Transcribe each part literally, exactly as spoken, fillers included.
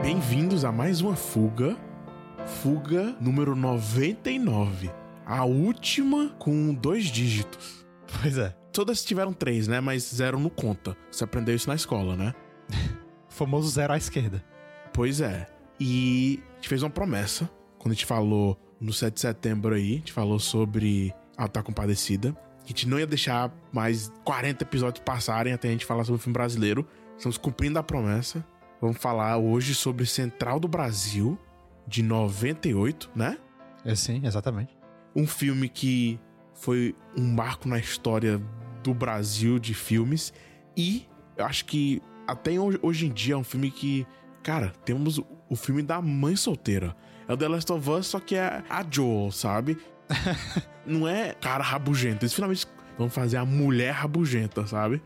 Bem-vindos a mais uma fuga. Fuga número noventa e nove. A última com dois dígitos. Pois é. Todas tiveram três, né? Mas zero não conta. Você aprendeu isso na escola, né? O famoso zero à esquerda. Pois é. E a gente fez uma promessa. Quando a gente falou no sete de setembro aí, a gente falou sobre Auto da Compadecida. A gente não ia deixar mais quarenta episódios passarem até a gente falar sobre o filme brasileiro. Estamos cumprindo a promessa. Vamos falar hoje sobre Central do Brasil, de noventa e oito, né? É, sim, exatamente. Um filme que foi um marco na história do Brasil de filmes. E eu acho que até hoje em dia é um filme que... Cara, temos o filme da mãe solteira. É o The Last of Us, só que é a Joel, sabe? Não é cara rabugento. Eles finalmente vão fazer a mulher rabugenta, sabe?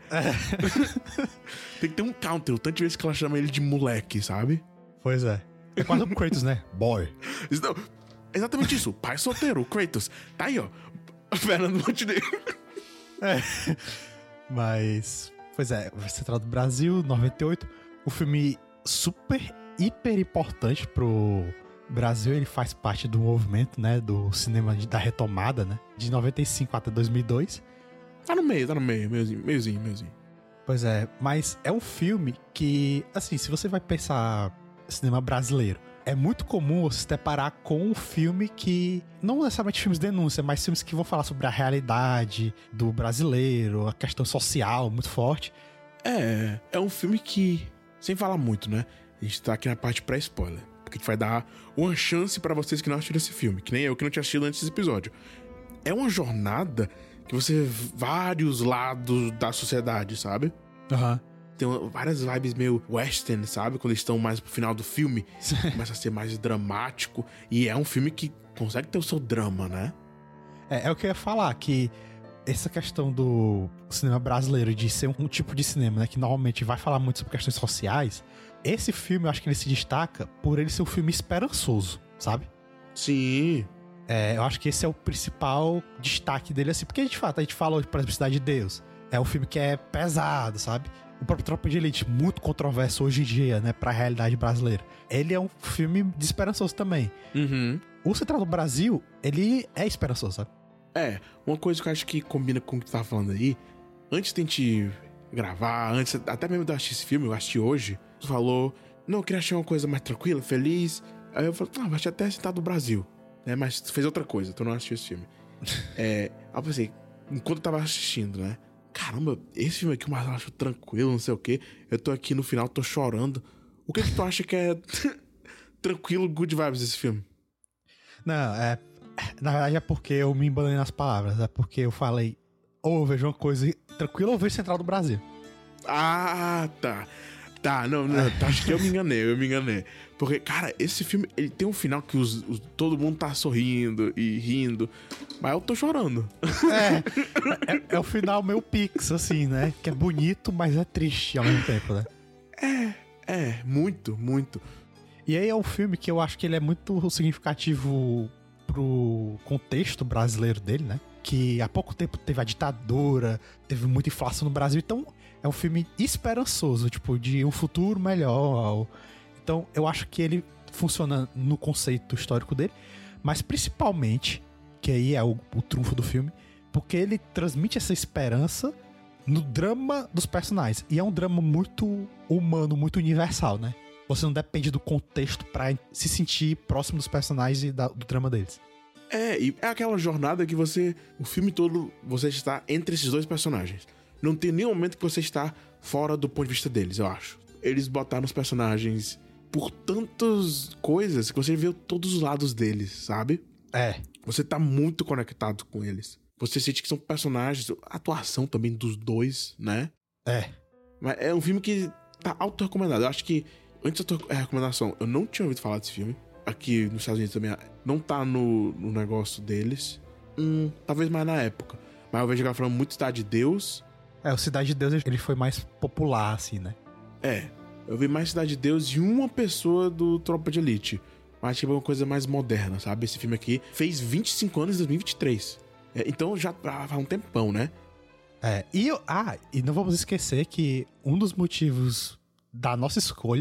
Tem que ter um counter, o tanto de vezes que ela chama ele de moleque, sabe? Pois é. É quase o Kratos, né? Boy. Isso não, exatamente isso. Pai solteiro, o Kratos. Tá aí, ó. Fernando Montenegro. É. Mas... Pois é, Central do Brasil, noventa e oito. O filme super, hiper importante pro Brasil. Ele faz parte do movimento, né? Do cinema da retomada, né? De noventa e cinco até dois mil e dois. Tá no meio, tá no meio. Meiozinho, meiozinho, meiozinho. Pois é, mas é um filme que, assim, se você vai pensar cinema brasileiro, é muito comum você se deparar com um filme que, não necessariamente filmes de denúncia, mas filmes que vão falar sobre a realidade do brasileiro, a questão social muito forte. É, é um filme que, sem falar muito, né? A gente tá aqui na parte pré-spoiler, porque a gente vai dar uma chance pra vocês que não assistiram esse filme, que nem eu que não tinha assistido antes desse episódio. É uma jornada que você vê vários lados da sociedade, sabe? Aham. Uhum. Tem várias vibes meio western, sabe? Quando eles estão mais pro final do filme, começa a ser mais dramático. E é um filme que consegue ter o seu drama, né? É, é o que eu ia falar, que essa questão do cinema brasileiro de ser um, um tipo de cinema, né, que normalmente vai falar muito sobre questões sociais. Esse filme, eu acho que ele se destaca por ele ser um filme esperançoso, sabe? Sim. É, eu acho que esse é o principal destaque dele, assim, porque a gente fala, a gente fala, por exemplo, Cidade de Deus. É um filme que é pesado, sabe? O próprio Tropa de Elite, muito controverso hoje em dia, né, pra realidade brasileira. Ele é um filme de esperançoso também. Uhum. O Central do Brasil, ele é esperançoso, sabe? É, uma coisa que eu acho que combina com o que tu tava falando aí, antes de a gente gravar, antes, até mesmo de eu assistir esse filme, eu assisti hoje, tu falou, não, eu queria achar uma coisa mais tranquila, feliz. Aí eu falei, ah, vai até Central do Brasil. É, mas tu fez outra coisa, tu não assistiu esse filme. É, aí eu pensei, enquanto eu tava assistindo, né? Caramba, esse filme aqui o Marcelo achou tranquilo, não sei o quê. Eu tô aqui no final, tô chorando. O que que tu acha que é tranquilo, good vibes esse filme? Não, é... Na verdade é porque eu me embanei nas palavras. É porque eu falei, ou eu vejo uma coisa tranquila ou eu vejo Central do Brasil. Ah, tá. Tá, não, não, tá, acho que eu me enganei, eu me enganei. Porque, cara, esse filme, ele tem um final que os, os, todo mundo tá sorrindo e rindo, mas eu tô chorando. É, é, é o final meio Pix, assim, né? Que é bonito, mas é triste ao mesmo tempo, né? É, é, muito, muito. E aí é um filme que eu acho que ele é muito significativo pro contexto brasileiro dele, né? Que há pouco tempo teve a ditadura, teve muita inflação no Brasil, então é um filme esperançoso, tipo, de um futuro melhor. Então eu acho que ele funciona no conceito histórico dele, mas principalmente, que aí é o, o trunfo do filme, porque ele transmite essa esperança no drama dos personagens. E é um drama muito humano, muito universal, né? Você não depende do contexto pra se sentir próximo dos personagens e da, do drama deles. É, e é aquela jornada que você, o filme todo, você está entre esses dois personagens. Não tem nenhum momento que você está fora do ponto de vista deles, eu acho. Eles botaram os personagens por tantas coisas que você vê todos os lados deles, sabe? É. Você tá muito conectado com eles. Você sente que são personagens, a atuação também dos dois, né? É. Mas é um filme que tá auto-recomendado. Eu acho que, antes da tua recomendação, eu não tinha ouvido falar desse filme. Aqui nos Estados Unidos também não tá no, no negócio deles. Hum, talvez mais na época. Mas eu vejo que ela falando muito Cidade de Deus. É, o Cidade de Deus, ele foi mais popular, assim, né? É, eu vi mais Cidade de Deus e uma pessoa do Tropa de Elite. Mas tipo, é uma coisa mais moderna, sabe? Esse filme aqui fez vinte e cinco anos em dois mil e vinte e três. É, então já faz um tempão, né? É, e, ah, e não vamos esquecer que um dos motivos da nossa escolha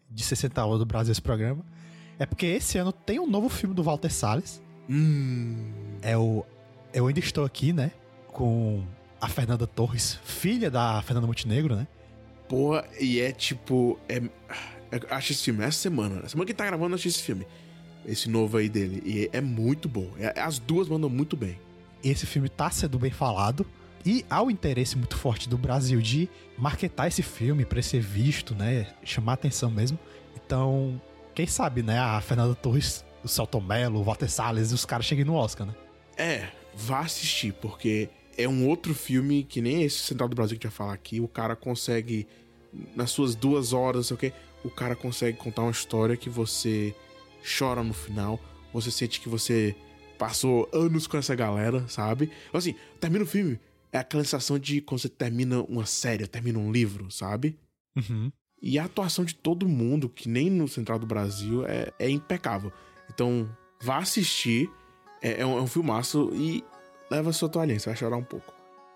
de sessenta horas do Brasil esse programa, é porque esse ano tem um novo filme do Walter Salles. Hum. É o Eu Ainda Estou Aqui, né? Com a Fernanda Torres, filha da Fernanda Montenegro, né? Porra, e é tipo... É, eu acho esse filme essa semana. A semana que tá gravando, eu achei esse filme. Esse novo aí dele. E é muito bom. É, as duas mandam muito bem. Esse filme tá sendo bem falado. E há um interesse muito forte do Brasil de marketar esse filme pra ser visto, né? Chamar atenção mesmo. Então, quem sabe, né? A Fernanda Torres, o Celton Mello, o Walter Salles e os caras cheguem no Oscar, né? É, vá assistir, porque é um outro filme que nem esse Central do Brasil que a gente vai falar aqui. O cara consegue, nas suas duas horas, não sei o quê, o cara consegue contar uma história que você chora no final. Você sente que você passou anos com essa galera, sabe? Assim, termina o filme, é aquela sensação de quando você termina uma série, termina um livro, sabe? Uhum. E a atuação de todo mundo, que nem no Central do Brasil, é, é impecável. Então, vá assistir. É, é, um, é um filmaço e leva a sua toalhinha, você vai chorar um pouco.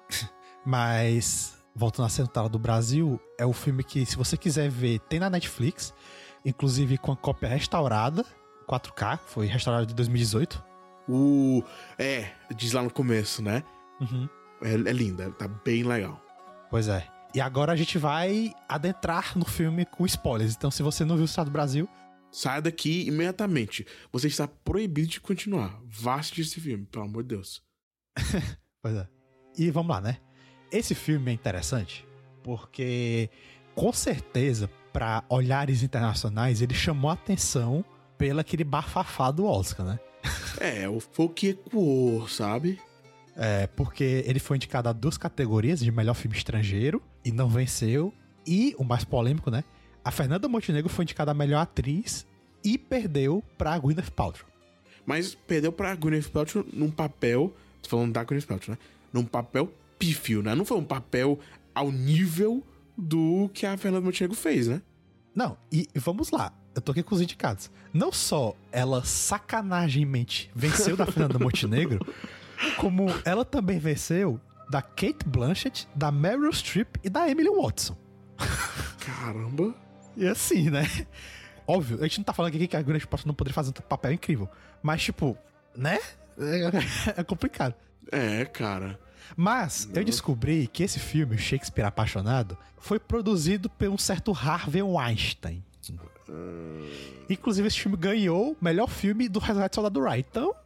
Mas, voltando à Central do Brasil, é o filme que, se você quiser ver, tem na Netflix. Inclusive com a cópia restaurada, quatro K, foi restaurada de dois mil e dezoito. O... É, diz lá no começo, né? Uhum. É, é linda, tá bem legal. Pois é. E agora a gente vai adentrar no filme com spoilers. Então, se você não viu o Central do Brasil... Saia daqui imediatamente. Você está proibido de continuar. Vá assistir esse filme, pelo amor de Deus. Pois é. E vamos lá, né? Esse filme é interessante porque, com certeza, para olhares internacionais, ele chamou a atenção pelo aquele bafafá do Oscar, né? É, foi o que ecoou, sabe? É, porque ele foi indicado a duas categorias de melhor filme estrangeiro e não venceu. E, o mais polêmico, né? A Fernanda Montenegro foi indicada a melhor atriz e perdeu pra Gwyneth Paltrow. Mas perdeu pra Gwyneth Paltrow num papel... Tô falando da Gwyneth Paltrow, né? Num papel pífio, né? Não foi um papel ao nível do que a Fernanda Montenegro fez, né? Não, e vamos lá. Eu tô aqui com os indicados. Não só ela sacanagemmente venceu da Fernanda Montenegro, como ela também venceu da Cate Blanchett, da Meryl Streep e da Emily Watson. Caramba... E assim, né? Óbvio, a gente não tá falando aqui que a Gwyneth Paltrow não poderia fazer um papel incrível. Mas, tipo, né? É, é complicado. É, cara. Mas eu descobri que esse filme, Shakespeare Apaixonado, foi produzido por um certo Harvey Weinstein. Hum... Inclusive, esse filme ganhou o melhor filme do Resgate do Soldado Ryan. Então...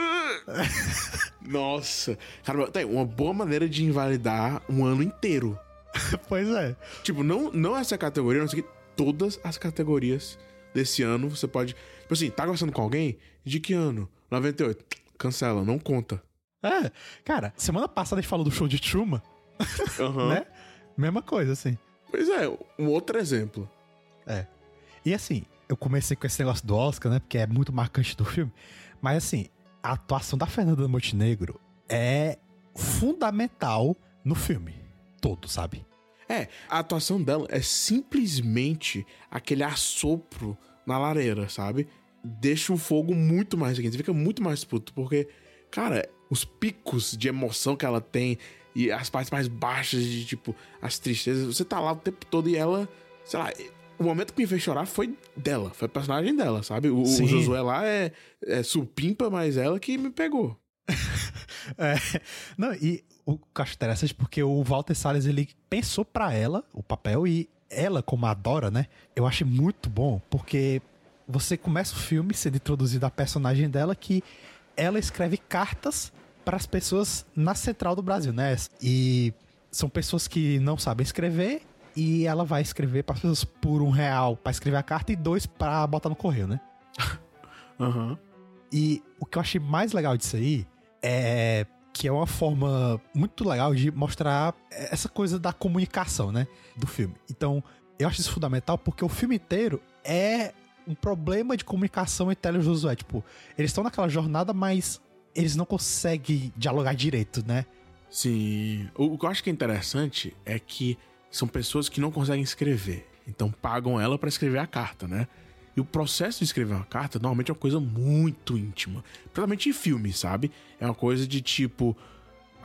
Nossa. Cara, tem uma boa maneira de invalidar um ano inteiro. Pois é. Tipo, não, não essa categoria, não sei o que. Todas as categorias desse ano você pode... Tipo assim, tá conversando com alguém? De que ano? noventa e oito. Cancela, não conta. É, cara, semana passada a gente falou do show de Truman. Uhum. Né? Mesma coisa, assim. Pois é, um outro exemplo. É. E assim, eu comecei com esse negócio do Oscar, né? Porque é muito marcante do filme. Mas assim, a atuação da Fernanda Montenegro é fundamental no filme todo, sabe? É, a atuação dela é simplesmente aquele assopro na lareira, sabe? Deixa o fogo muito mais quente, você fica muito mais puto, porque, cara, os picos de emoção que ela tem e as partes mais baixas de, tipo, as tristezas, você tá lá o tempo todo e ela, sei lá, o momento que me fez chorar foi dela, foi a personagem dela, sabe? O, o Josué lá é, é supimpa, mas ela que me pegou. É, não, e o que eu acho interessante porque o Walter Salles, ele pensou pra ela o papel e ela, como a Dora, né? Eu achei muito bom porque você começa o filme sendo introduzido a personagem dela que ela escreve cartas para as pessoas na Central do Brasil, né? E são pessoas que não sabem escrever e ela vai escrever para as pessoas por um real para escrever a carta e dois para botar no correio, né? Aham. Uhum. E o que eu achei mais legal disso aí é que é uma forma muito legal de mostrar essa coisa da comunicação, né? Do filme. Então, eu acho isso fundamental porque o filme inteiro é um problema de comunicação entre ela e o Josué. Tipo, eles estão naquela jornada, mas eles não conseguem dialogar direito, né? Sim. O, o que eu acho que é interessante é que são pessoas que não conseguem escrever. Então pagam ela pra escrever a carta, né? E o processo de escrever uma carta normalmente é uma coisa muito íntima. Principalmente em filme, sabe? É uma coisa de tipo...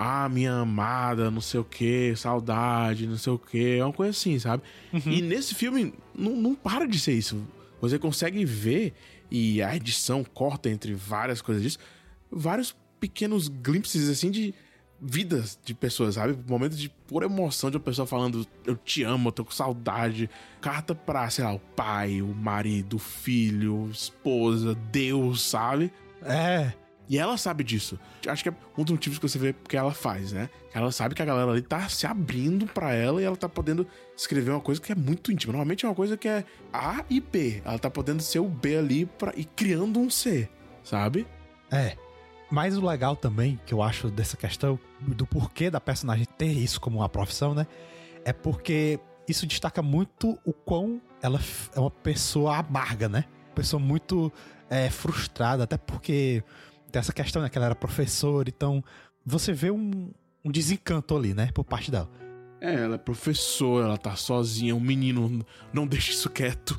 ah, minha amada, não sei o que, saudade, não sei o que, é uma coisa assim, sabe? Uhum. E nesse filme não, não para de ser isso. Você consegue ver, e a edição corta entre várias coisas disso, vários pequenos glimpses, assim, de vidas de pessoas, sabe? Momentos de pura emoção de uma pessoa falando, eu te amo, eu tô com saudade. Carta pra, sei lá, o pai, o marido, o filho, esposa, Deus, sabe? É. E ela sabe disso. Acho que é um dos motivos que você vê que ela faz, né? Ela sabe que a galera ali tá se abrindo pra ela e ela tá podendo escrever uma coisa que é muito íntima. Normalmente é uma coisa que é A e B. Ela tá podendo ser o B ali pra... e criando um C, sabe? É. Mas o legal também, que eu acho dessa questão, do porquê da personagem ter isso como uma profissão, né? É porque isso destaca muito o quão ela é uma pessoa amarga, né? Pessoa muito é, frustrada, até porque tem essa questão, né? Que ela era professora, então você vê um, um desencanto ali, né? Por parte dela. É, ela é professora, ela tá sozinha, um menino, não deixa isso quieto,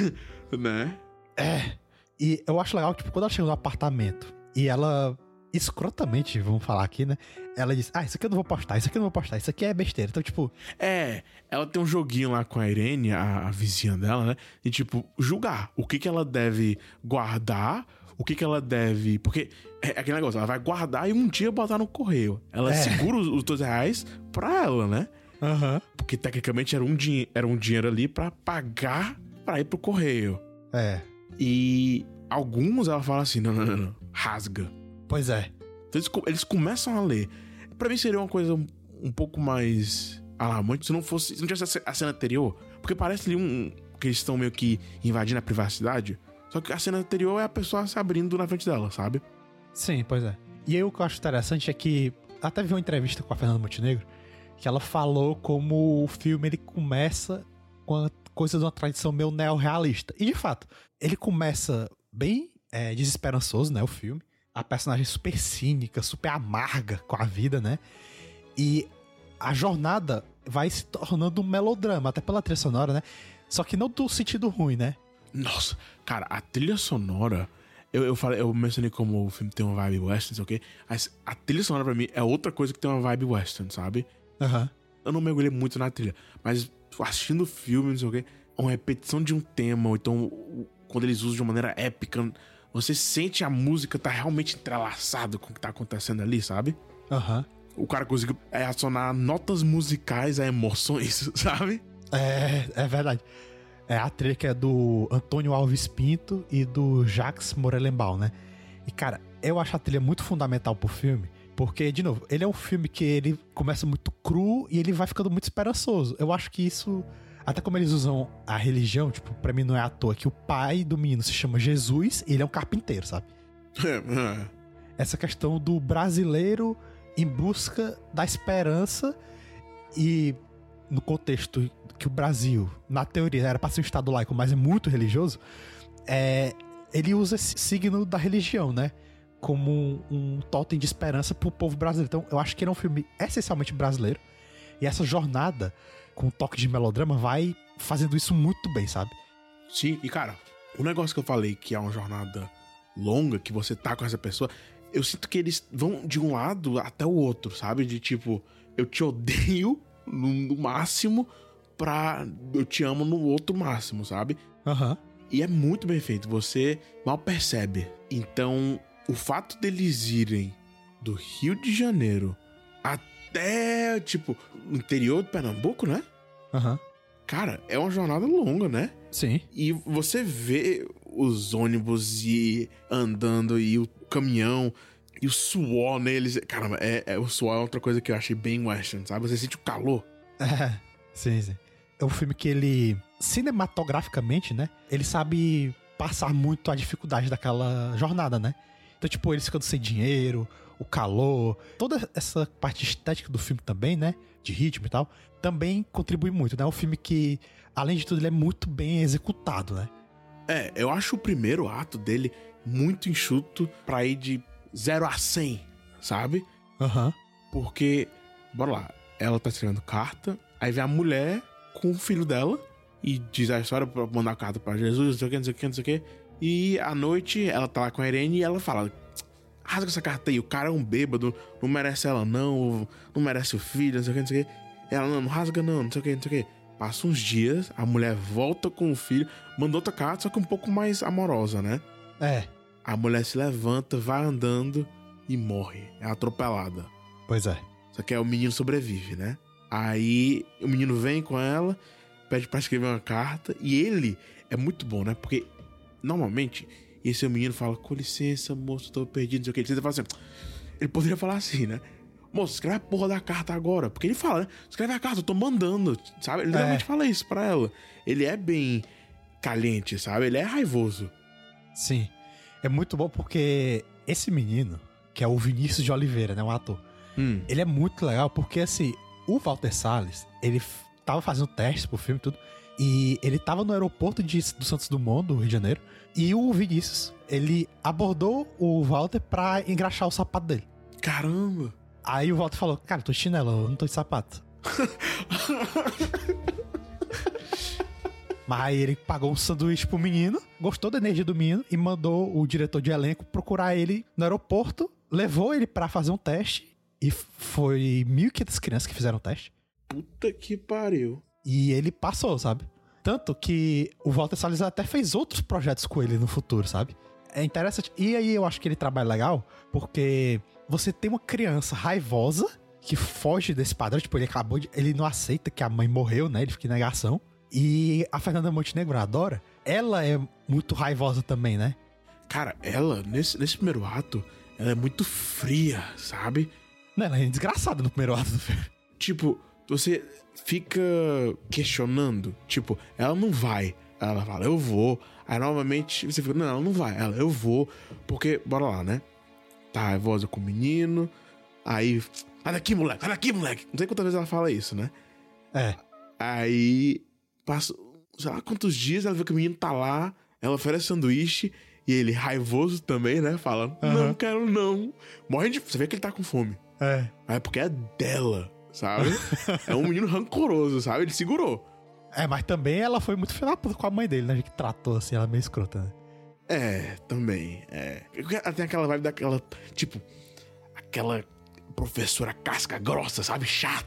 né? É. E eu acho legal que, tipo, quando ela chega no apartamento e ela, escrotamente, vamos falar aqui, né? Ela diz, ah, isso aqui eu não vou postar, isso aqui eu não vou postar, isso aqui é besteira. Então, tipo... É, ela tem um joguinho lá com a Irene, a, a vizinha dela, né? E, tipo, julgar o que que ela deve guardar, o que que ela deve... Porque é aquele negócio, ela vai guardar e um dia botar no correio. Ela é. segura os, os dois reais pra ela, né? Uhum. Porque, tecnicamente, era um, din- era um dinheiro ali pra pagar pra ir pro correio. É. E alguns ela fala assim, não, não, não, não, rasga. Pois é. Então eles, eles começam a ler. Pra mim seria uma coisa um, um pouco mais alarmante se não fosse, se não tivesse a cena anterior. Porque parece ali um, que eles estão meio que invadindo a privacidade. Só que a cena anterior é a pessoa se abrindo na frente dela, sabe? Sim, pois é. E aí o que eu acho interessante é que até vi uma entrevista com a Fernanda Montenegro que ela falou como o filme ele começa com a coisa de uma tradição meio neorrealista. E de fato, ele começa bem é, desesperançoso, né, o filme. A personagem super cínica, super amarga com a vida, né? E a jornada vai se tornando um melodrama, até pela trilha sonora, né? Só que não do sentido ruim, né? Nossa, cara, a trilha sonora... Eu, eu, falei, eu mencionei como o filme tem uma vibe western, não sei o quê. Mas a trilha sonora pra mim é outra coisa que tem uma vibe western, sabe? Aham. Uhum. Eu não mergulhei muito na trilha, mas assistindo o filme, não sei o quê, uma repetição de um tema, ou então quando eles usam de uma maneira épica, você sente a música tá realmente entrelaçada com o que tá acontecendo ali, sabe? Aham. Uhum. O cara conseguiu é, acionar notas musicais a emoções, sabe? É, é verdade. É a trilha que é do Antônio Alves Pinto e do Jacques Morelenbaum, né? E, cara, eu acho a trilha muito fundamental pro filme, porque, de novo, ele é um filme que ele começa muito cru e ele vai ficando muito esperançoso. Eu acho que isso, até como eles usam a religião, tipo, pra mim não é à toa que o pai do menino se chama Jesus e ele é um carpinteiro, sabe? Essa questão do brasileiro em busca da esperança e no contexto que o Brasil, na teoria, era pra ser um estado laico, mas é muito religioso, é, ele usa esse signo da religião, né? Como um, um totem de esperança pro povo brasileiro. Então, eu acho que ele é um filme essencialmente brasileiro. E essa jornada, com um toque de melodrama, vai fazendo isso muito bem, sabe? Sim, e cara, o negócio que eu falei que é uma jornada longa, que você tá com essa pessoa, eu sinto que eles vão de um lado até o outro, sabe? De tipo, eu te odeio no, no máximo pra eu te amo no outro máximo, sabe? Aham. Uhum. E é muito bem feito, você mal percebe. Então, o fato deles irem do Rio de Janeiro até, tipo, no interior do Pernambuco, né? Aham. Uhum. Cara, é uma jornada longa, né? Sim. E você vê os ônibus e andando e o caminhão e o suor neles. Caramba, é, é, o suor é outra coisa que eu achei bem western, sabe? Você sente o calor. É, sim, sim. É um filme que ele, cinematograficamente, né? Ele sabe passar muito a dificuldade daquela jornada, né? Então, tipo, eles ficando sem dinheiro, o calor, toda essa parte estética do filme também, né? De ritmo e tal, também contribui muito, né? É um filme que, além de tudo, ele é muito bem executado, né? É, eu acho o primeiro ato dele muito enxuto pra ir de zero a cem, sabe? Aham. Uhum. Porque, bora lá, ela tá escrevendo carta, aí vem a mulher com o filho dela e diz a história pra mandar carta pra Jesus, não sei o que, não sei o que, não sei o que. E à noite ela tá lá com a Irene e ela fala: rasga essa carta aí, o cara é um bêbado, não merece ela não, não merece o filho, não sei o que, não sei o que. Ela, não, não rasga não, não sei o que, não sei o que. Passa uns dias, a mulher volta com o filho, mandou outra carta, só que um pouco mais amorosa, né? É. A mulher se levanta, vai andando e morre. É atropelada. Pois é. Só que aí o menino sobrevive, né? Aí o menino vem com ela, pede pra escrever uma carta, e ele é muito bom, né? Porque, normalmente, esse menino fala, com licença, moço, tô perdido, não sei o que. Ele fala assim, ele poderia falar assim, né? Moço, escreve a porra da carta agora. Porque ele fala, né? Escreve a carta, eu tô mandando, sabe? Ele realmente é. fala isso pra ela. Ele é bem caliente, sabe? Ele é raivoso. Sim. É muito bom porque esse menino, que é o Vinícius de Oliveira, né? Um ator. Hum. Ele é muito legal porque, assim, o Walter Salles, ele tava fazendo testes pro filme e tudo. E ele tava no aeroporto de, do Santos Dumont, do Rio de Janeiro. E o Vinícius, ele abordou o Walter pra engraxar o sapato dele. Caramba! Aí o Walter falou, cara, eu tô de chinelo, eu não tô de sapato. Mas aí ele pagou um sanduíche pro menino, gostou da energia do menino e mandou o diretor de elenco procurar ele no aeroporto, levou ele pra fazer um teste e foi mil e quinhentas crianças que fizeram o teste. Puta que pariu. E ele passou, sabe? Tanto que o Walter Salles até fez outros projetos com ele no futuro, sabe? É interessante. E aí eu acho que ele trabalha legal porque você tem uma criança raivosa que foge desse padrão. Tipo, ele acabou de... Ele não aceita que a mãe morreu, né? Ele fica em negação. E a Fernanda Montenegro adora. Ela é muito raivosa também, né? Cara, ela, nesse, nesse primeiro ato, ela é muito fria, sabe? Não, ela é desgraçada no primeiro ato do filme. Tipo, você fica questionando. Tipo, ela não vai. Ela fala, eu vou. Aí, novamente, você fica, não, ela não vai. Ela, eu vou. Porque, bora lá, né? Tá raivosa com o menino. Aí, sai daqui, moleque, sai daqui, moleque. Não sei quantas vezes ela fala isso, né? É. Aí, passa, sei lá quantos dias ela vê que o menino tá lá. Ela oferece sanduíche. E ele, raivoso também, né? Fala, uhum. não quero não. Morre de... Você vê que ele tá com fome. É. Mas é porque é dela, sabe? É um menino rancoroso, sabe? Ele segurou. É, mas também ela foi muito filha da puta com a mãe dele, né? Que tratou assim, ela meio escrota, né? É, também, é. Ela tem aquela vibe daquela, tipo, aquela professora casca grossa, sabe? Chata.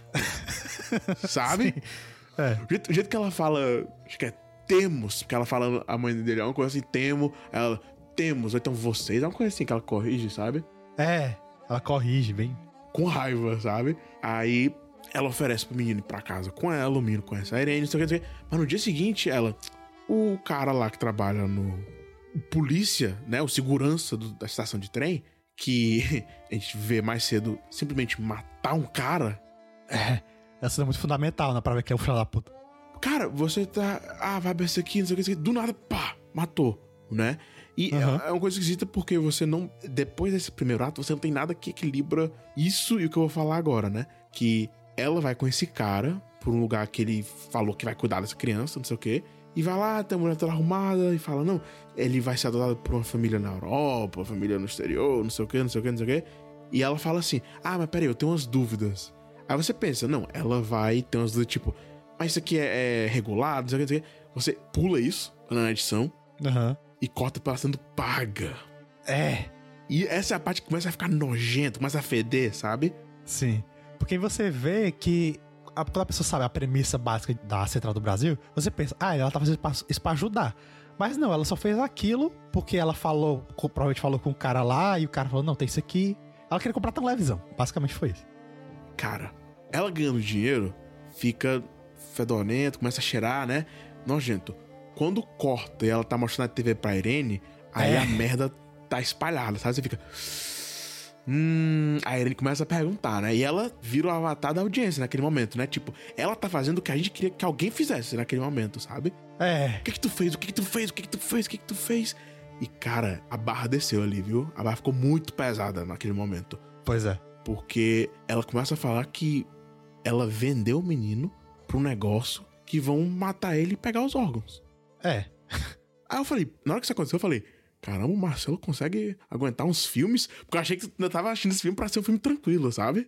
Sabe? É. O jeito, o jeito que ela fala, acho que é temos, porque ela fala, a mãe dele é uma coisa assim, temo, ela, temos, ou então vocês, é uma coisa assim que ela corrige, sabe? É, ela corrige, bem. Com raiva, sabe? Aí ela oferece pro menino ir pra casa com ela, o menino conhece a Irene, não sei o que, não sei o que. Mas no dia seguinte, ela, o cara lá que trabalha no... O polícia, né, o segurança do, da estação de trem, que a gente vê mais cedo simplesmente matar um cara. É, essa é muito fundamental, né, pra ver que é o filho da puta. Cara, você tá... Ah, vai ver isso aqui, não sei o que, isso aqui. Do nada, pá, matou, né? E uhum. é, é uma coisa esquisita porque você não... Depois desse primeiro ato, você não tem nada que equilibra isso e o que eu vou falar agora, né? Que ela vai com esse cara pra um lugar que ele falou que vai cuidar dessa criança, não sei o que. E vai lá, tem a mulher toda arrumada e fala, não, ele vai ser adotado por uma família na Europa, uma família no exterior, não sei o que, não sei o que, não sei o que. E ela fala assim, ah, mas peraí, eu tenho umas dúvidas. Aí você pensa, não, ela vai ter umas dúvidas, tipo, mas isso aqui é, é regulado, não sei o que, não sei o que. Você pula isso na edição uhum. e corta pra ela sendo paga. É. E essa é a parte que começa a ficar nojento, começa a feder, sabe? Sim. Porque você vê que... Quando a pessoa sabe a premissa básica da Central do Brasil, você pensa, ah, ela tá fazendo isso pra ajudar. Mas não, ela só fez aquilo porque ela falou, provavelmente falou com o cara lá, e o cara falou, não, tem isso aqui. Ela queria comprar televisão. Basicamente foi isso. Cara, ela ganhando dinheiro, fica fedorento, começa a cheirar, né? Nojento. Quando corta e ela tá mostrando a T V pra Irene, aí é. a merda tá espalhada, sabe? Você fica... Hum, a Irene começa a perguntar, né? E ela vira o avatar da audiência naquele momento, né? Tipo, ela tá fazendo o que a gente queria que alguém fizesse naquele momento, sabe? É. O que que tu fez? O que que tu fez? O que que tu fez? O que que tu fez? E, cara, a barra desceu ali, viu? A barra ficou muito pesada naquele momento. Pois é. Porque ela começa a falar que ela vendeu o menino pra um negócio que vão matar ele e pegar os órgãos. É. Aí eu falei, na hora que isso aconteceu, eu falei... Caramba, o Marcelo consegue aguentar uns filmes? Porque eu achei que tu tava assistindo esse filme pra ser um filme tranquilo, sabe?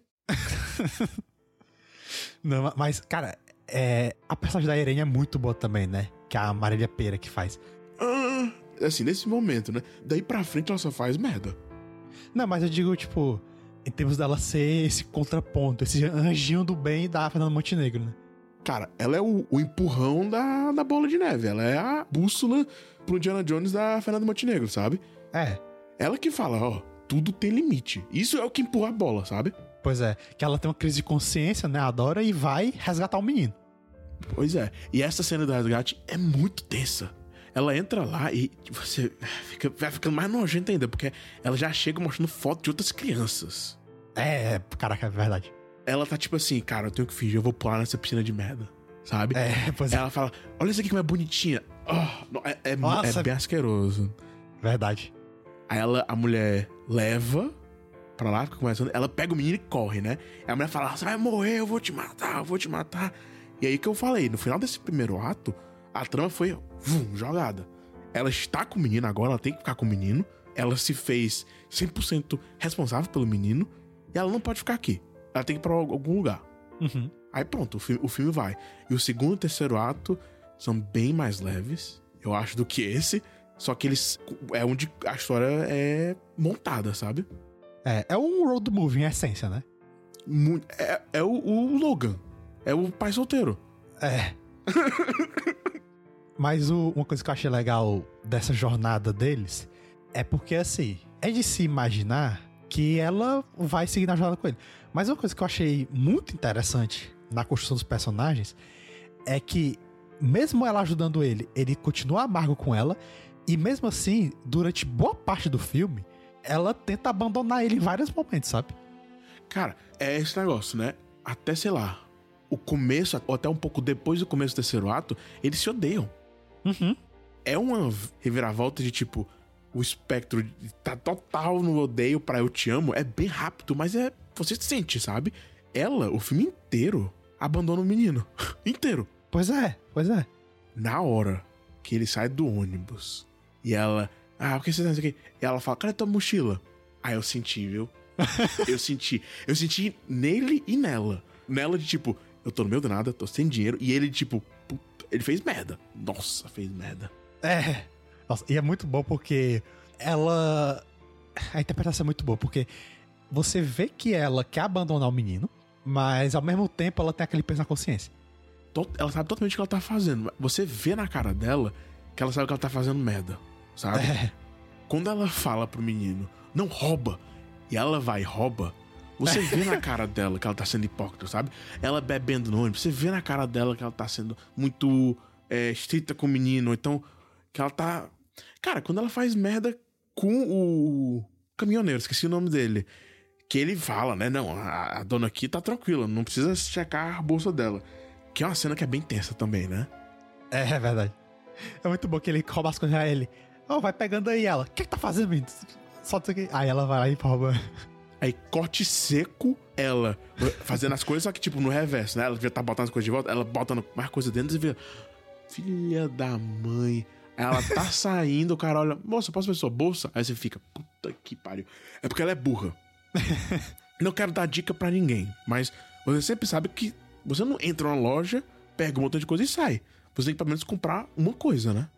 Não, mas, cara, é... a personagem da Irene é muito boa também, né? Que é a Marília Pêra que faz. Ah, assim, nesse momento, né? Daí pra frente ela só faz merda. Não, mas eu digo, tipo, em termos dela ser esse contraponto, esse anjinho do bem da Fernanda Montenegro, né? Cara, ela é o, o empurrão da, da Bola de Neve. Ela é a bússola pro Indiana Jones da Fernanda Montenegro, sabe? É. Ela que fala, ó, tudo tem limite. Isso é o que empurra a bola, sabe? Pois é, que ela tem uma crise de consciência, né, adora, e vai resgatar o menino. Pois é, e essa cena do resgate é muito tensa. Ela entra lá e você fica, vai ficando mais nojenta ainda, porque ela já chega mostrando foto de outras crianças. É, caraca, é verdade. Ela tá tipo assim, cara, eu tenho que fingir, eu vou pular nessa piscina de merda, sabe? É, pois é. Ela fala, olha isso aqui como é bonitinha. Oh, é, é, Nossa, é bem asqueroso. Verdade. Aí ela, a mulher leva pra lá, fica conversando, ela pega o menino e corre, né? Aí a mulher fala, você vai morrer, eu vou te matar, eu vou te matar. E aí que eu falei, no final desse primeiro ato, a trama foi, vum, jogada. Ela está com o menino agora, ela tem que ficar com o menino. Ela se fez cem por cento responsável pelo menino. E ela não pode ficar aqui. Ela tem que ir pra algum lugar. Uhum. Aí pronto, o filme, o filme vai. E o segundo e o terceiro ato são bem mais leves, eu acho, do que esse. Só que eles... é onde a história é montada, sabe? É, é um road movie em essência, né? Muito, é é o, o Logan. É o pai solteiro. É. Mas o, uma coisa que eu achei legal dessa jornada deles é porque, assim, é de se imaginar que ela vai seguir na jornada com ele. Mas uma coisa que eu achei muito interessante na construção dos personagens é que, mesmo ela ajudando ele, ele continua amargo com ela. E mesmo assim, durante boa parte do filme, ela tenta abandonar ele em vários momentos, sabe? Cara, é esse negócio, né? Até, sei lá, o começo, ou até um pouco depois do começo do terceiro ato, eles se odeiam. Uhum. É uma reviravolta de tipo, o espectro tá total no odeio pra eu te amo, é bem rápido, mas é. Você sente, sabe? Ela, o filme inteiro, abandona o menino. Inteiro. Pois é, pois é. Na hora que ele sai do ônibus e ela. Ah, por que você tá aqui? E ela fala, cadê tua mochila? Aí eu senti, viu? eu senti. Eu senti nele e nela. Nela de tipo, eu tô no meio do nada, tô sem dinheiro. E ele, tipo, puta, ele fez merda. Nossa, fez merda. É. Nossa, e é muito bom porque ela... A interpretação é muito boa, porque você vê que ela quer abandonar o menino, mas ao mesmo tempo ela tem aquele peso na consciência. Ela sabe totalmente o que ela tá fazendo. Você vê na cara dela que ela sabe que ela tá fazendo merda, sabe? É. Quando ela fala pro menino, não rouba, e ela vai e rouba, você vê na cara dela que ela tá sendo hipócrita, sabe? Ela bebendo no ônibus, você vê na cara dela que ela tá sendo muito é, estrita com o menino, ou então que ela tá... Cara, quando ela faz merda com o caminhoneiro, esqueci o nome dele, que ele fala, né? Não, a, a dona aqui tá tranquila, não precisa checar a bolsa dela. Que é uma cena que é bem tensa também, né? É, é verdade. É muito bom que ele rouba as coisas a ele. Oh, vai pegando aí ela. O que que tá fazendo, menino? Solta isso aqui. Aí ela vai lá e rouba. Aí corte seco, ela fazendo as coisas, só que tipo no reverso, né? Ela já tá botando as coisas de volta, ela bota mais coisa dentro e vê. Filha da mãe. Aí ela tá saindo, o cara olha, moça, posso ver sua bolsa? Aí você fica, puta que pariu. É porque ela é burra. Não quero dar dica pra ninguém, mas você sempre sabe que você não entra numa loja, pega um montão de coisa e sai. Você tem que pelo menos comprar uma coisa, né?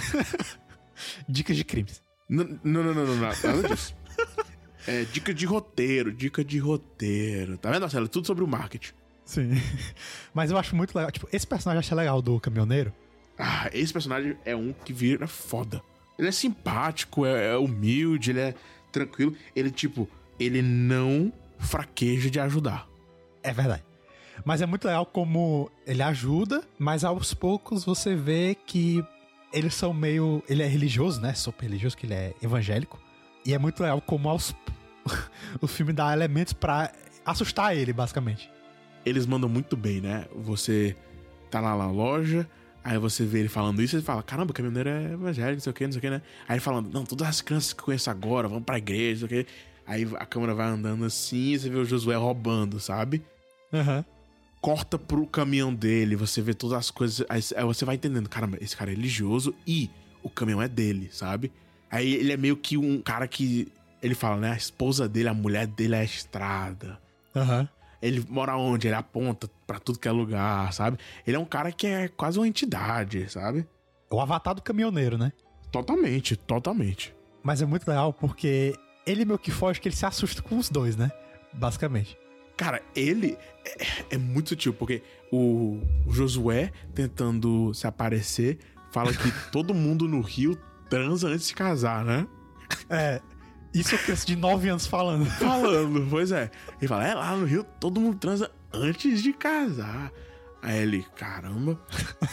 Dicas de crimes. Não, não, não, não, não, nada disso. É, dica de roteiro, dica de roteiro. Tá vendo, Marcelo? Tudo sobre o marketing. Sim. Mas eu acho muito legal. Tipo, esse personagem eu achei legal do caminhoneiro. Ah, esse personagem é um que vira foda. Ele é simpático, é, é humilde, ele é tranquilo. Ele, tipo, ele não fraqueja de ajudar. É verdade. Mas é muito legal como ele ajuda, mas aos poucos você vê que eles são meio... Ele é religioso, né? Super religioso, que ele é evangélico. E é muito legal como aos... o filme dá elementos pra assustar ele, basicamente. Eles mandam muito bem, né? Você tá lá na loja, aí você vê ele falando isso e fala, caramba, o caminhoneiro é evangélico, não sei o que, não sei o que, né? Aí ele falando, não, todas as crianças que eu conheço agora vão pra igreja, não sei o que. Aí a câmera vai andando assim e você vê o Josué roubando, sabe? Aham. Uhum. Corta pro caminhão dele, você vê todas as coisas, aí você vai entendendo, caramba, esse cara é religioso e o caminhão é dele, sabe? Aí ele é meio que um cara que, ele fala, né, a esposa dele, a mulher dele é a estrada. Aham. Uhum. Ele mora onde? Ele aponta pra tudo que é lugar, sabe? Ele é um cara que é quase uma entidade, sabe? É o avatar do caminhoneiro, né? Totalmente, totalmente. Mas é muito legal porque ele meio que foge, que ele se assusta com os dois, né? Basicamente. Cara, ele é, é muito sutil, porque o, o Josué tentando se aparecer fala que todo mundo no Rio transa antes de casar, né? É, isso eu penso de nove anos falando. Falando, pois é. Ele fala, é, lá no Rio todo mundo transa antes de casar. Aí ele, caramba.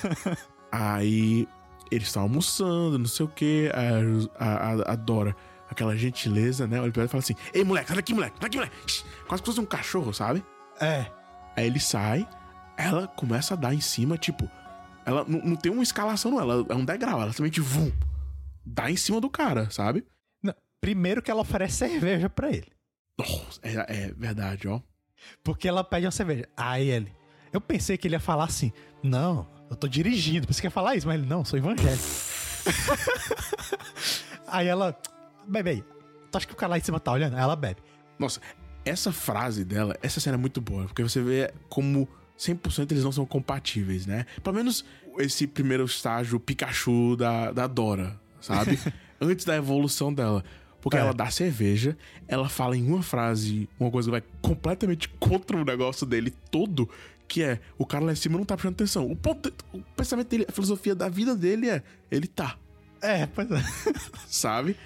Aí eles estão almoçando, não sei o quê. A, a, a Dora, aquela gentileza, né? Olha pra ele e fala assim, ei, moleque, sai daqui, moleque, sai daqui, moleque. Quase que fosse um cachorro, sabe? É. Aí ele sai, ela começa a dar em cima, tipo... Ela não, não tem uma escalação, não. Ela é um degrau. Ela simplesmente, vum, dá em cima do cara, sabe? Não, primeiro que ela oferece cerveja pra ele. Nossa, é, é verdade, ó. Porque ela pede uma cerveja. Aí ele... Eu pensei que ele ia falar assim, não, eu tô dirigindo. Pensei que ia falar isso, mas ele, não, sou evangélico. Aí ela... Bebe aí. Tu acha que o cara lá em cima tá olhando? Aí ela bebe. Nossa, essa frase dela, essa cena é muito boa. Porque você vê como... cem por cento eles não são compatíveis, né? Pelo menos esse primeiro estágio Pikachu da, da Dora, sabe? Antes da evolução dela. Porque é. ela dá cerveja, ela fala em uma frase uma coisa que vai completamente contra o negócio dele todo, que é, o cara lá em cima não tá prestando atenção. O, ponto, o pensamento dele, a filosofia da vida dele é, ele tá. É, pois é. Sabe?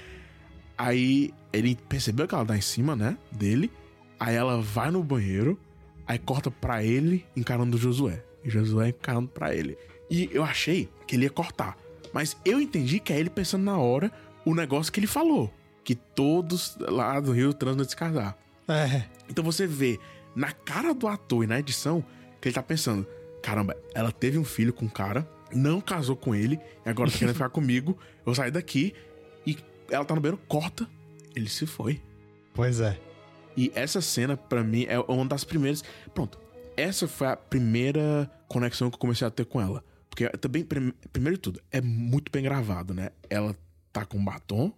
Aí ele percebeu que ela tá em cima, né, dele. Aí ela vai no banheiro. Aí corta pra ele encarando o Josué. E Josué encarando pra ele. E eu achei que ele ia cortar. Mas eu entendi que é ele pensando na hora o negócio que ele falou. Que todos lá do Rio transam antes de casar. É. Então você vê na cara do ator e na edição que ele tá pensando, caramba, ela teve um filho com um cara, não casou com ele, e agora tá querendo ficar comigo, eu saí daqui, e ela tá no banheiro, corta, ele se foi. Pois é. E essa cena, pra mim, é uma das primeiras... Pronto, essa foi a primeira conexão que eu comecei a ter com ela. Porque também, primeiro de tudo, é muito bem gravado, né? Ela tá com batom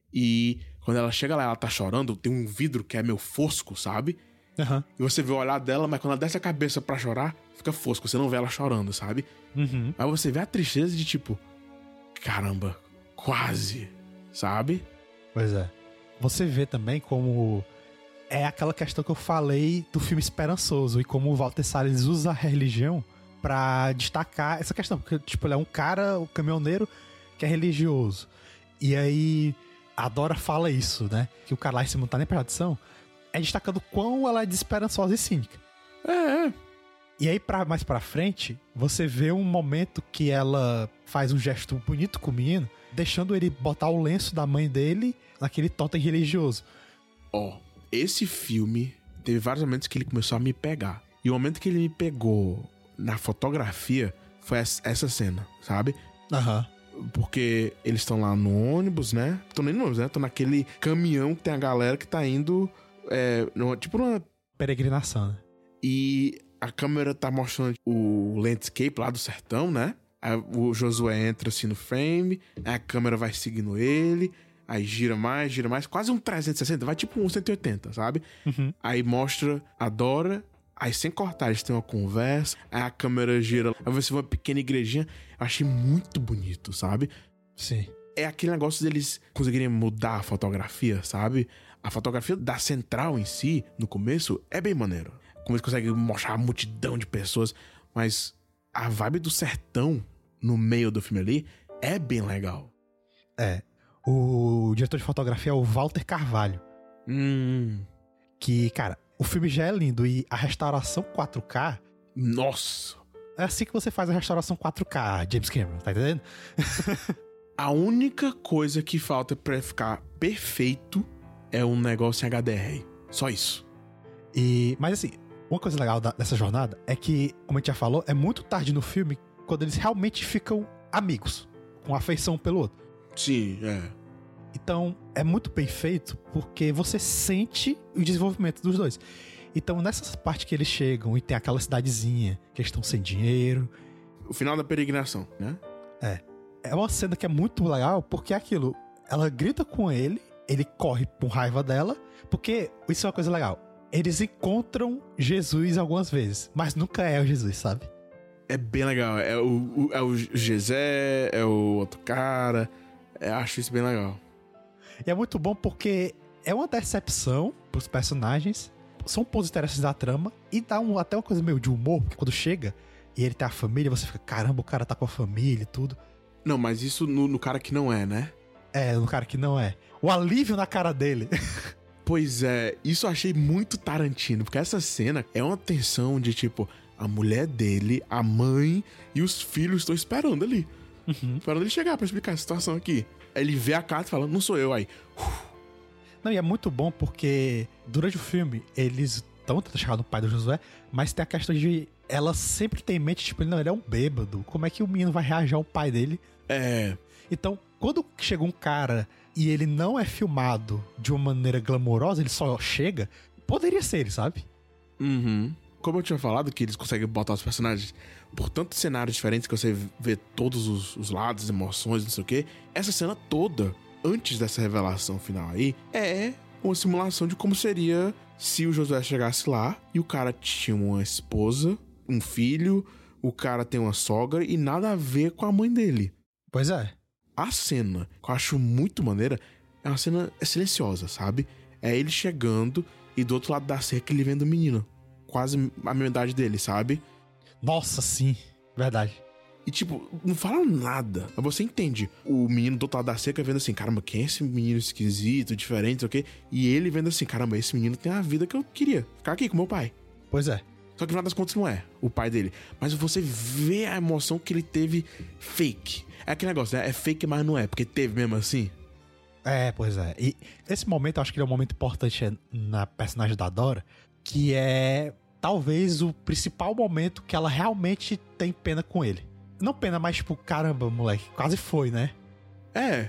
e quando ela chega lá, ela tá chorando, tem um vidro que é meio fosco, sabe? Uhum. E você vê o olhar dela, mas quando ela desce a cabeça pra chorar, fica fosco, você não vê ela chorando, sabe? Uhum. Mas você vê a tristeza de tipo... Caramba, quase, sabe? Pois é. Você vê também como... É aquela questão que eu falei do filme Esperançoso e como o Walter Salles usa a religião pra destacar essa questão. Porque, tipo, ele é um cara, um caminhoneiro que é religioso. E aí a Dora fala isso, né? Que o cara lá em cima não tá nem pra tradição. É destacando quão ela é desesperançosa e cínica. É, é. E aí, pra, mais pra frente, você vê um momento que ela faz um gesto bonito com o menino, deixando ele botar o lenço da mãe dele naquele totem religioso. Ó... Oh. Esse filme teve vários momentos que ele começou a me pegar. E o momento que ele me pegou na fotografia foi essa cena, sabe? Aham. Uhum. Porque eles estão lá no ônibus, né? Estão nem no ônibus, né? Estão naquele caminhão que tem a galera que tá indo... É, numa, tipo numa... peregrinação, né? E a câmera tá mostrando o landscape lá do sertão, né? Aí o Josué entra assim no frame, aí a câmera vai seguindo ele... Aí gira mais, gira mais, quase um trezentos e sessenta, vai tipo um cento e oitenta, sabe? Uhum. Aí mostra a Dora, aí sem cortar, eles têm uma conversa, aí a câmera gira, aí você vê uma pequena igrejinha. Eu achei muito bonito, sabe? Sim. É aquele negócio deles conseguirem mudar a fotografia, sabe? A fotografia da central em si, no começo, é bem maneiro. Como eles conseguem mostrar a multidão de pessoas, mas a vibe do sertão no meio do filme ali é bem legal. É. O diretor de fotografia é o Walter Carvalho. Hum. Que, cara, o filme já é lindo e a restauração quatro K... Nossa! É assim que você faz a restauração quatro K, James Cameron, tá entendendo? A única coisa que falta pra ficar perfeito é um negócio em H D R. Só isso. E, mas assim, uma coisa legal da, dessa jornada é que, como a gente já falou, é muito tarde no filme quando eles realmente ficam amigos, com afeição um pelo outro. Sim, é. Então, é muito bem feito porque você sente o desenvolvimento dos dois. Então, nessas partes que eles chegam e tem aquela cidadezinha que eles estão sem dinheiro... O final da peregrinação, né? É. É uma cena que é muito legal porque é aquilo. Ela grita com ele, ele corre com raiva dela, porque isso é uma coisa legal. Eles encontram Jesus algumas vezes, mas nunca é o Jesus, sabe? É bem legal. É o, o, é o Gezé, é o outro cara... Eu acho isso bem legal. E é muito bom porque é uma decepção pros personagens, são pontos interessantes da trama, e dá um, até uma coisa meio de humor, porque quando chega e ele tem a família, você fica, caramba, o cara tá com a família e tudo. Não, mas isso no, no cara que não é, né? É, no cara que não é. O alívio na cara dele. Pois é, isso eu achei muito Tarantino, porque essa cena é uma tensão de, tipo, a mulher dele, a mãe e os filhos estão esperando ali. Uhum. Esperando ele chegar pra explicar a situação aqui. Aí ele vê a carta e fala, não sou eu, aí... Uf. Não, e é muito bom porque durante o filme eles estão tentando chegar no pai do Josué, mas tem a questão de ela sempre tem em mente, tipo, não, ele é um bêbado, como é que o menino vai reagir ao pai dele? É... Então, quando chega um cara e ele não é filmado de uma maneira glamourosa, ele só chega, poderia ser ele, sabe? Uhum. Como eu tinha falado, que eles conseguem botar os personagens por tantos cenários diferentes que você vê todos os, os lados, as emoções, não sei o quê. Essa cena toda, antes dessa revelação final aí, é uma simulação de como seria se o Josué chegasse lá e o cara tinha uma esposa, um filho, o cara tem uma sogra e nada a ver com a mãe dele. Pois é. A cena, que eu acho muito maneira, é uma cena silenciosa, sabe? É ele chegando e do outro lado da cerca ele vendo o menino. Quase a mesma idade dele, sabe? Nossa, sim. Verdade. E tipo, não fala nada. Mas você entende. O menino do outro lado da cerca vendo assim, caramba, quem é esse menino esquisito, diferente, não sei o quê? E ele vendo assim, caramba, esse menino tem a vida que eu queria. Ficar aqui com meu pai. Pois é. Só que no final das contas não é o pai dele. Mas você vê a emoção que ele teve fake. É aquele negócio, né? É fake, mas não é. Porque teve mesmo assim. É, pois é. E esse momento, eu acho que ele é um momento importante na personagem da Dora, que é talvez o principal momento que ela realmente tem pena com ele. Não pena, mas tipo, caramba, moleque, quase foi, né? É.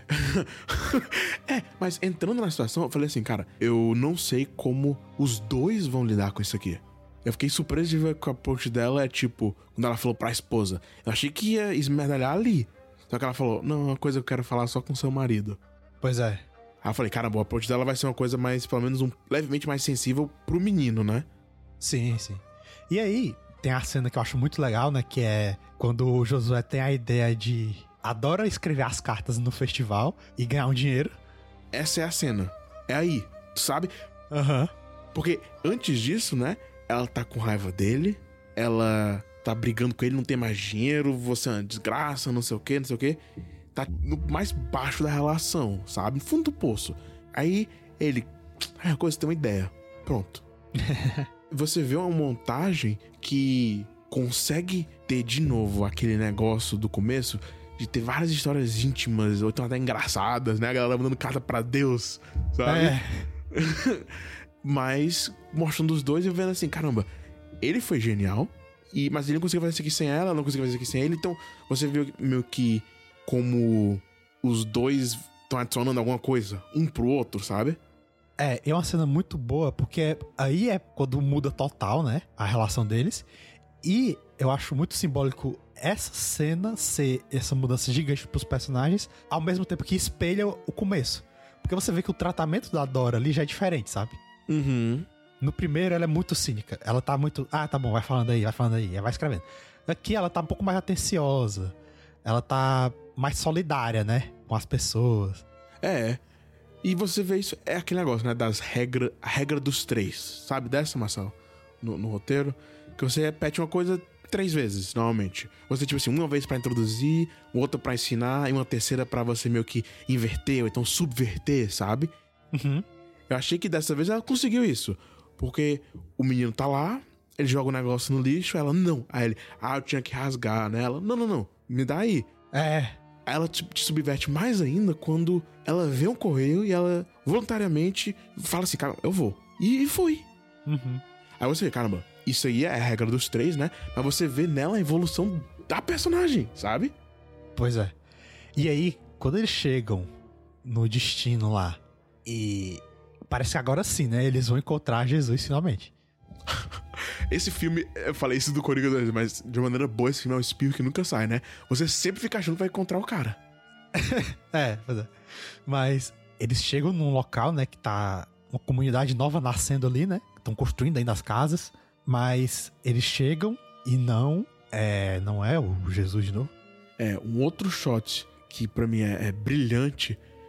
É, mas entrando na situação, eu falei assim, cara, eu não sei como os dois vão lidar com isso aqui. Eu fiquei surpreso de ver que a approach dela é tipo, quando ela falou pra esposa, eu achei que ia esmerdalhar ali. Só que ela falou, não, é uma coisa que eu quero falar só com seu marido. Pois é. Aí eu falei, cara, a approach dela vai ser uma coisa mais, pelo menos, um, levemente mais sensível pro menino, né? Sim, sim. E aí, tem a cena que eu acho muito legal, né? Que é quando o Josué tem a ideia de... Adora escrever as cartas no festival e ganhar um dinheiro. Essa é a cena. É aí, tu sabe? Aham. Uhum. Porque antes disso, né? Ela tá com raiva dele. Ela tá brigando com ele, não tem mais dinheiro. Você é uma desgraça, não sei o que, não sei o que. Tá no mais baixo da relação, sabe? No fundo do poço. Aí ele... É uma coisa, tem uma ideia. Pronto. Você vê uma montagem que consegue ter de novo aquele negócio do começo de ter várias histórias íntimas, ou então até engraçadas, né? A galera mandando carta pra Deus, sabe? É. Mas mostrando os dois e vendo assim, caramba, ele foi genial, e, mas ele não conseguiu fazer isso aqui sem ela, não conseguiu fazer isso aqui sem ele, então você viu meio que como os dois estão adicionando alguma coisa, um pro outro, sabe? É, é uma cena muito boa, porque aí é quando muda total, né, a relação deles, e eu acho muito simbólico essa cena ser essa mudança gigante pros personagens, ao mesmo tempo que espelha o começo. Porque você vê que o tratamento da Dora ali já é diferente, sabe? Uhum. No primeiro ela é muito cínica, ela tá muito, ah, tá bom, vai falando aí, vai falando aí, vai escrevendo. Aqui ela tá um pouco mais atenciosa, ela tá mais solidária, né, com as pessoas. É, e você vê isso, é aquele negócio, né, das regras, a regra dos três, sabe dessa, Marcelo? No, no roteiro, que você repete uma coisa três vezes, normalmente. Você, tipo assim, uma vez pra introduzir, outra pra ensinar, e uma terceira pra você meio que inverter, ou então subverter, sabe? Uhum. Eu achei que dessa vez ela conseguiu isso, porque o menino tá lá, ele joga o negócio no lixo, ela, não. Aí ele, ah, eu tinha que rasgar, né? Ela, não, não, não, me dá aí. É. Aí ela te, te subverte mais ainda quando ela vê um correio e ela voluntariamente fala assim, cara, eu vou. E, e foi. Uhum. Aí você vê, caramba, isso aí é a regra dos três, né? Mas você vê nela a evolução da personagem, sabe? Pois é. E aí, quando eles chegam no destino lá, e parece que agora sim, né? Eles vão encontrar Jesus finalmente. Esse filme, eu falei isso do Coringa dois, mas de maneira boa, esse filme é um espirro que nunca sai, né? Você sempre fica achando que vai encontrar o cara. É, pois é. Mas eles chegam num local, né, que tá uma comunidade nova nascendo ali, né? Estão construindo ainda as casas. Mas eles chegam e não é, não é o Jesus de novo. É, um outro shot que pra mim é, é brilhante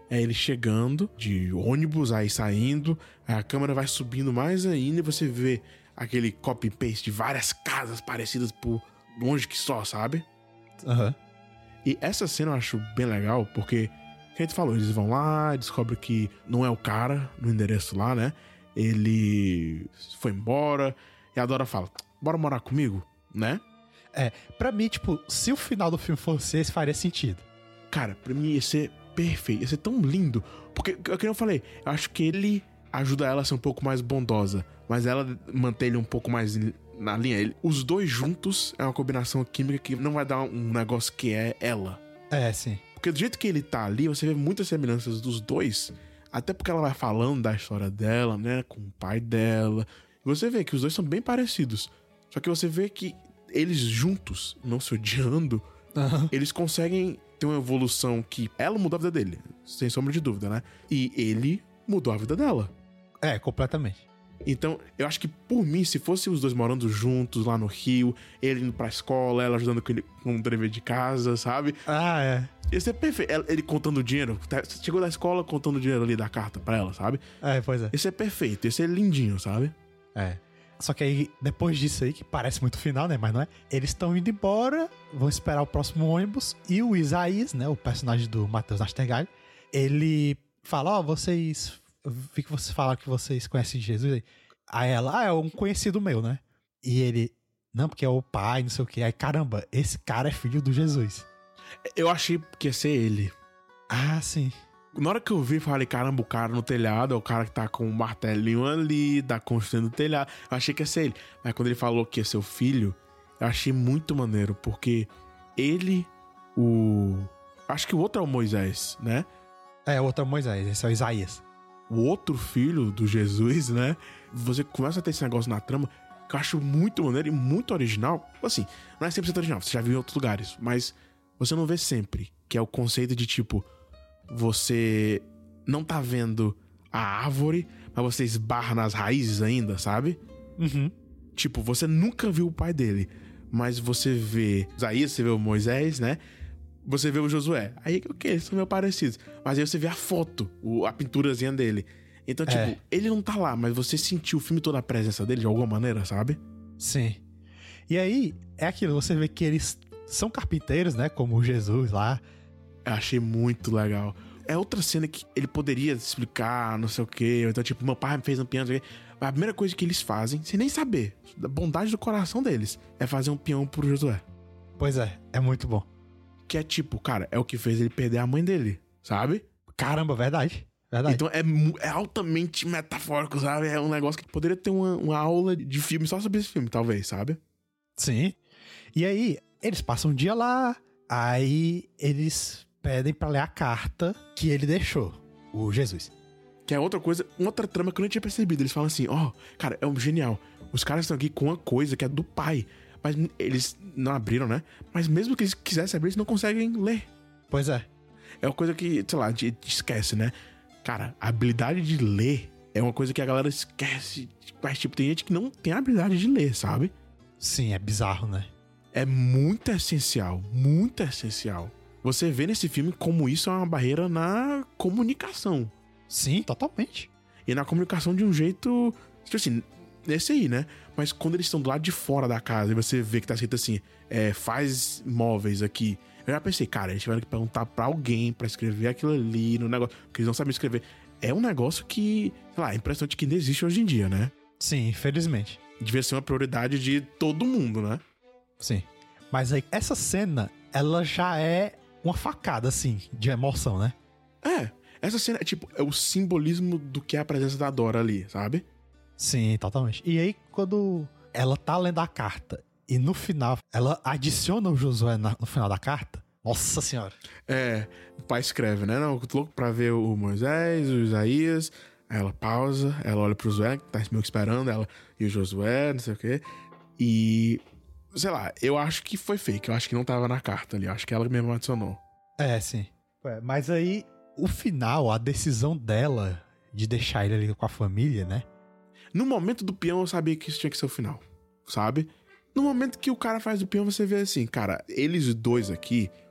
É ele chegando de ônibus, aí saindo, aí a câmera vai subindo mais ainda e você vê aquele copy-paste de várias casas parecidas por longe que só, sabe? Aham. Uhum. E essa cena eu acho bem legal, porque, como a gente falou, eles vão lá, descobrem que não é o cara no endereço lá, né? Ele foi embora, e a Dora fala, bora morar comigo, né? É, pra mim, tipo, se o final do filme fosse esse, faria sentido. Cara, pra mim ia ser perfeito, ia ser tão lindo, porque, como eu falei, eu acho que ele ajuda ela a ser um pouco mais bondosa, mas ela mantém ele um pouco mais na linha. Ele, os dois juntos é uma combinação química que não vai dar um negócio que é ela. É, sim. Porque do jeito que ele tá ali, você vê muitas semelhanças dos dois, até porque ela vai falando da história dela, né, com o pai dela. E você vê que os dois são bem parecidos. Só que você vê que eles juntos, não se odiando, uhum. eles conseguem ter uma evolução que ela mudou a vida dele, sem sombra de dúvida, né? E ele mudou a vida dela. É, completamente. Então, eu acho que por mim, se fosse os dois morando juntos lá no Rio, ele indo pra escola, ela ajudando com ele com o dever de casa, sabe? Ah, é. Ia ser perfeito. Ele contando dinheiro. Chegou da escola contando dinheiro ali da carta pra ela, sabe? É, pois é. Ia ser perfeito. Ia ser lindinho, sabe? É. Só que aí, depois disso aí, que parece muito final, né? Mas não é. Eles estão indo embora, vão esperar o próximo ônibus. E o Isaías, né? O personagem do Matheus Nastergalli, ele fala, ó, oh, vocês... Eu vi que vocês falaram que vocês conhecem Jesus aí. Aí ela, ah, é um conhecido meu, né? E ele, não, porque é o pai, não sei o quê. Aí, caramba, esse cara é filho do Jesus. Eu achei que ia ser ele. Ah, sim. Na hora que eu vi, eu falei, caramba, o cara no telhado, é o cara que tá com o martelinho ali, tá construindo o telhado. Eu achei que ia ser ele. Mas quando ele falou que ia ser o filho, eu achei muito maneiro, porque ele, o... Acho que o outro é o Moisés, né? É, o outro é o Moisés, esse é o Isaías. O outro filho do Jesus, né? Você começa a ter esse negócio na trama que eu acho muito maneiro e muito original. Assim, não é cem por cento original, você já viu em outros lugares, mas você não vê sempre, que é o conceito de tipo, você não tá vendo a árvore, mas você esbarra nas raízes ainda, sabe? Uhum. Tipo, você nunca viu o pai dele, mas você vê Isaías, você vê o Moisés, né? Você vê o Josué. Aí, ok, eles são meio parecidos. Mas aí você vê a foto, a pinturazinha dele. Então, tipo, é. ele não tá lá, mas você sentiu o filme toda a presença dele de alguma maneira, sabe? Sim. E aí, é aquilo, você vê que eles são carpinteiros, né? Como Jesus lá. Eu achei muito legal. É outra cena que ele poderia explicar, não sei o quê. Ou então, tipo, meu pai me fez um peão, não sei o quê. Mas a primeira coisa que eles fazem, sem nem saber, da bondade do coração deles, é fazer um peão pro Josué. Pois é, é muito bom. Que é tipo, cara, é o que fez ele perder a mãe dele, sabe? Caramba, verdade. Verdade. Então é, é altamente metafórico, sabe? É um negócio que poderia ter uma, uma aula de filme só sobre esse filme, talvez, sabe? Sim. E aí, eles passam um dia lá, aí eles pedem pra ler a carta que ele deixou, o Jesus. Que é outra coisa, outra trama que eu nem tinha percebido. Eles falam assim, ó, oh, cara, é um genial. Os caras estão aqui com uma coisa que é do pai. Mas eles não abriram, né? Mas mesmo que eles quisessem abrir, eles não conseguem ler. Pois é. É uma coisa que, sei lá, a gente esquece, né? Cara, a habilidade de ler é uma coisa que a galera esquece. Mas, tipo, tem gente que não tem a habilidade de ler, sabe? Sim, é bizarro, né? É muito essencial, muito essencial. Você vê nesse filme como isso é uma barreira na comunicação. Sim, totalmente. E na comunicação de um jeito, tipo assim, nesse aí, né? Mas quando eles estão do lado de fora da casa e você vê que tá escrito assim, é, faz móveis aqui. Eu já pensei, cara, eles tiveram que perguntar pra alguém pra escrever aquilo ali no negócio, porque eles não sabem escrever. É um negócio que, sei lá, é impressionante que ainda existe hoje em dia, né? Sim, infelizmente. Devia ser uma prioridade de todo mundo, né? Sim. Mas aí, essa cena, ela já é uma facada, assim, de emoção, né? É. Essa cena é tipo, é o simbolismo do que é a presença da Dora ali, sabe? Sim, totalmente. E aí, quando ela tá lendo a carta e no final ela adiciona o Josué na, no final da carta, nossa senhora. É, o pai escreve, né? Não, eu tô louco pra ver o Moisés, o Isaías. Aí ela pausa, ela olha pro Josué, que tá meio que esperando ela, e o Josué, não sei o quê. E, sei lá, eu acho que foi fake, eu acho que não tava na carta ali, eu acho que ela mesmo adicionou. É, sim. É, mas aí, o final, a decisão dela de deixar ele ali com a família, né? No momento do peão, eu sabia que isso tinha que ser o final, sabe? No momento que o cara faz o peão, você vê assim, cara, eles dois aqui,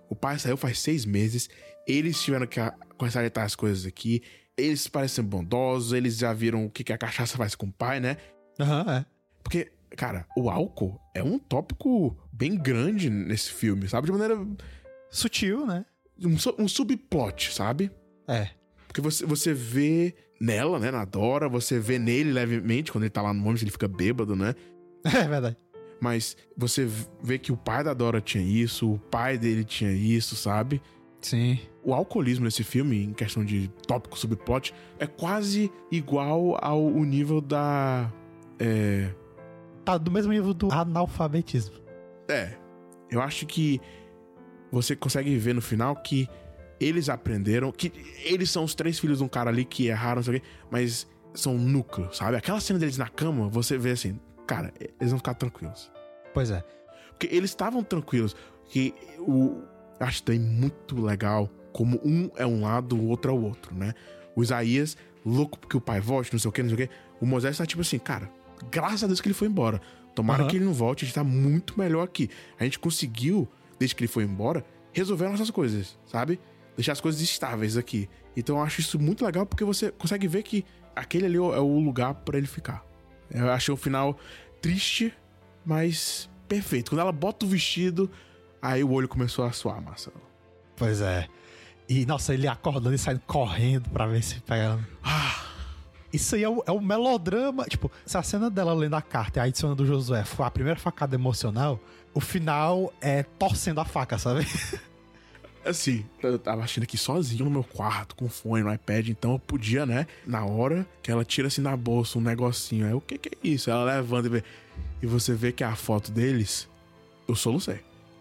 o pai saiu faz seis meses, eles tiveram que começar a ajeitar as coisas aqui, eles parecem bondosos, eles já viram o que a cachaça faz com o pai, né? Aham, uhum, é. Porque, cara, o álcool é um tópico bem grande nesse filme, sabe? De maneira... sutil, né? Um, um subplot, sabe? É. Porque você, você vê nela, né, na Dora, você vê nele levemente, quando ele tá lá no ônibus, ele fica bêbado, né? É verdade. Mas você vê que o pai da Dora tinha isso, o pai dele tinha isso, sabe? Sim. O alcoolismo nesse filme, em questão de tópico, subplot, é quase igual ao o nível da... É... Tá do mesmo nível do analfabetismo. É. Eu acho que você consegue ver no final que eles aprenderam, que eles são os três filhos de um cara ali que erraram, não sei o quê, mas são um núcleo, sabe? Aquela cena deles na cama, você vê assim, cara, eles vão ficar tranquilos. Pois é. Porque eles estavam tranquilos, que o... Eu acho também muito legal como um é um lado, o outro é o outro, né? O Isaías, louco porque o pai volte, não sei o quê, não sei o quê. O Moisés tá tipo assim, cara, graças a Deus que ele foi embora. Tomara uhum. que ele não volte, a gente tá muito melhor aqui. A gente conseguiu, desde que ele foi embora, resolver nossas coisas, sabe? Deixar as coisas estáveis aqui. Então eu acho isso muito legal porque você consegue ver que aquele ali é o lugar pra ele ficar. Eu achei o final triste, mas perfeito. Quando ela bota o vestido, aí o olho começou a suar, Marcelo. Pois é. E, nossa, ele acordando e saindo correndo pra ver se pega... Ah... Isso aí é o, é o melodrama. Tipo, se a cena dela lendo a carta e a adicionando do Josué foi a primeira facada emocional, o final é torcendo a faca, sabe? Assim, eu tava assistindo aqui sozinho no meu quarto, com fone no iPad, então eu podia, né? Na hora que ela tira assim na bolsa um negocinho, aí o que que é isso? Ela levanta e vê. E você vê que a foto deles, eu solucei.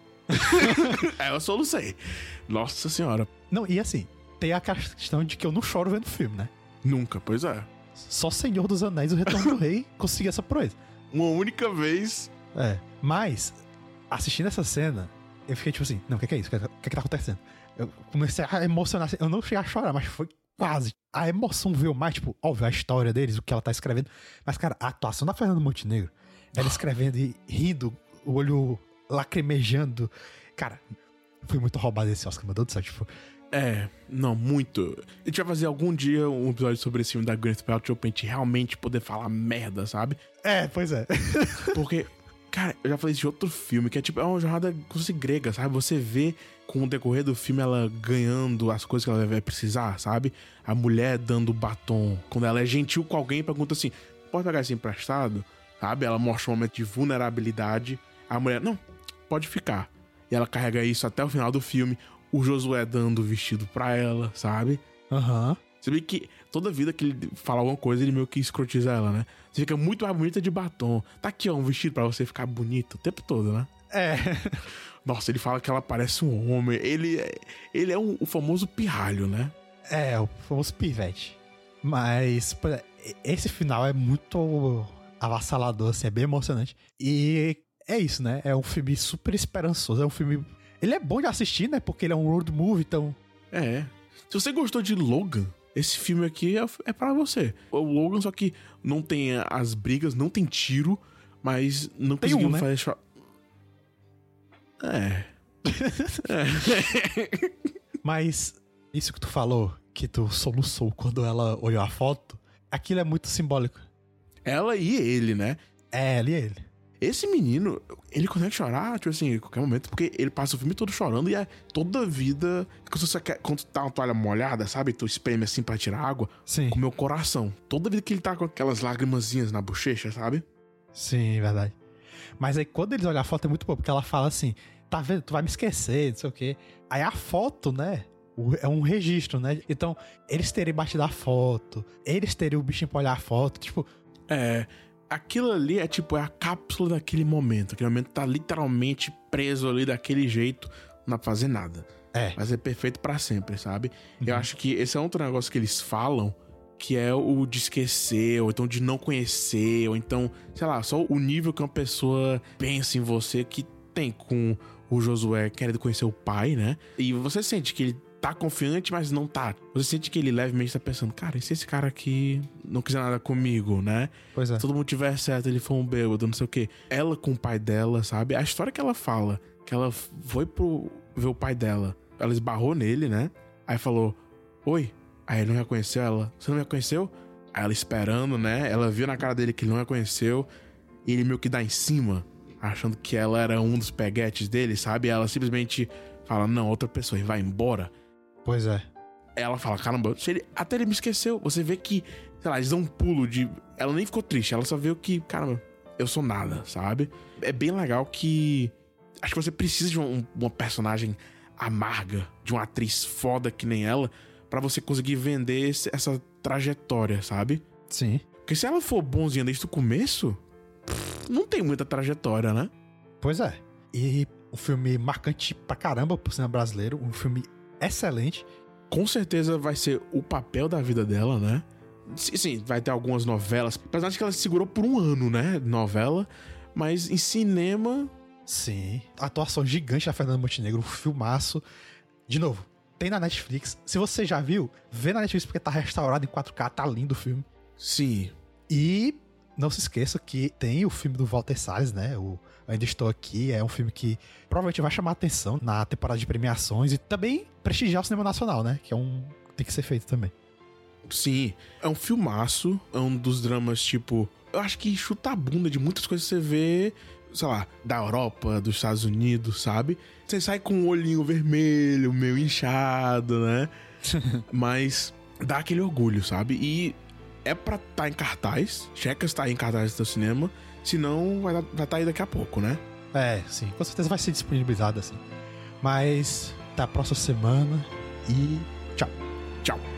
É, eu solucei. Nossa senhora. Não, e assim, tem a questão de que eu não choro vendo filme, né? Nunca, pois é. Só Senhor dos Anéis, o Retorno do Rei, conseguiu essa proeza. Uma única vez. É, mas, assistindo essa cena, eu fiquei tipo assim, não, o que, que é isso? O que, que, que tá acontecendo? Eu comecei a emocionar, eu não cheguei a chorar, mas foi quase. A emoção veio mais, tipo, óbvio, a história deles, o que ela tá escrevendo. Mas, cara, a atuação da Fernanda Montenegro, ela escrevendo e rindo, o olho lacrimejando. Cara, foi muito roubado esse Oscar, meu Deus do céu, tipo... É, não, muito. A gente vai fazer algum dia um episódio sobre esse filme da Gwyneth Paltrow pra gente realmente poder falar merda, sabe? É, pois é. Porque, cara, eu já falei de outro filme que é tipo, é uma jornada como se fosse grega, sabe? Você vê com o decorrer do filme ela ganhando as coisas que ela vai precisar, sabe? A mulher dando batom. Quando ela é gentil com alguém, pergunta assim, pode pegar isso emprestado? Sabe? Ela mostra um momento de vulnerabilidade. A mulher, não, pode ficar. E ela carrega isso até o final do filme. O Josué dando o vestido pra ela, sabe? Aham. Uhum. Você vê que toda vida que ele fala alguma coisa, ele meio que escrotiza ela, né? Você fica muito mais bonita de batom. Tá aqui, ó, um vestido pra você ficar bonita o tempo todo, né? É. Nossa, ele fala que ela parece um homem. Ele é, ele é um, o famoso pirralho, né? É, o famoso pivete. Mas esse final é muito avassalador, assim, é bem emocionante. E é isso, né? É um filme super esperançoso, é um filme... Ele é bom de assistir, né? Porque ele é um road movie, então... É. Se você gostou de Logan, esse filme aqui é, é pra você. O Logan, só que não tem as brigas, não tem tiro, mas não tem conseguiu um, né? fazer... Cho... É. é. Mas isso que tu falou, que tu soluçou quando ela olhou a foto, aquilo é muito simbólico. Ela e ele, né? É, ela e ele. Esse menino, ele consegue chorar, tipo assim, em qualquer momento, porque ele passa o filme todo chorando e é toda a vida... Quando você quer, quando tá uma toalha molhada, sabe? Tu espreme assim pra tirar água. Sim. Com o meu coração. Toda vida que ele tá com aquelas lágrimazinhas na bochecha, sabe? Sim, verdade. Mas aí quando eles olham a foto é muito bom, porque ela fala assim, tá vendo? Tu vai me esquecer, não sei o quê. Aí a foto, né? É um registro, né? Então, eles terem batido a foto, eles terem o bichinho pra olhar a foto, tipo... É... Aquilo ali é tipo, é a cápsula daquele momento. Aquele momento tá literalmente preso ali daquele jeito, não dá pra fazer nada. É. Mas é perfeito pra sempre, sabe? Uhum. Eu acho que esse é outro negócio que eles falam, que é o de esquecer, ou então de não conhecer, ou então, sei lá, só o nível que uma pessoa pensa em você, que tem com o Josué querendo conhecer o pai, né? E você sente que ele tá confiante, mas não tá. Você sente que ele levemente tá pensando, cara, e se esse cara aqui não quiser nada comigo, né? Pois é. Se todo mundo tiver certo, ele for um bêbado, não sei o quê. Ela com o pai dela, sabe? A história que ela fala que ela foi pro ver o pai dela. Ela esbarrou nele, né? Aí falou, oi. Aí ele não reconheceu ela. Você não me reconheceu? Aí ela esperando, né? Ela viu na cara dele que ele não reconheceu. E ele meio que dá em cima, achando que ela era um dos peguetes dele, sabe? E ela simplesmente fala, não, outra pessoa, e vai embora. Pois é. Ela fala, caramba, se ele, até ele me esqueceu. Você vê que, sei lá, eles dão um pulo de... Ela nem ficou triste, ela só viu que, caramba, eu sou nada, sabe? É bem legal que... Acho que você precisa de uma, uma personagem amarga, de uma atriz foda que nem ela, pra você conseguir vender esse, essa trajetória, sabe? Sim. Porque se ela for bonzinha desde o começo, não tem muita trajetória, né? Pois é. E um filme marcante pra caramba pro cinema brasileiro, um filme excelente. Com certeza vai ser o papel da vida dela, né? Sim, vai ter algumas novelas. Apesar de que ela segurou por um ano, né? Novela. Mas em cinema... Sim. Atuação gigante da Fernanda Montenegro, um filmaço. De novo, tem na Netflix. Se você já viu, vê na Netflix porque tá restaurado em quatro K, tá lindo o filme. Sim. E não se esqueça que tem o filme do Walter Salles, né? O Ainda Estou Aqui. É um filme que provavelmente vai chamar atenção na temporada de premiações e também prestigiar o cinema nacional, né? Que é um... tem que ser feito também. Sim. É um filmaço. É um dos dramas, tipo... Eu acho que chuta a bunda de muitas coisas que você vê... sei lá, da Europa, dos Estados Unidos, sabe? Você sai com o olhinho vermelho, meio inchado, né? Mas dá aquele orgulho, sabe? E é pra tá em cartaz. Checa se tá em cartaz do cinema. Senão vai estar tá aí daqui a pouco, né? É, sim. Com certeza vai ser disponibilizado assim. Mas até a próxima semana e tchau. Tchau.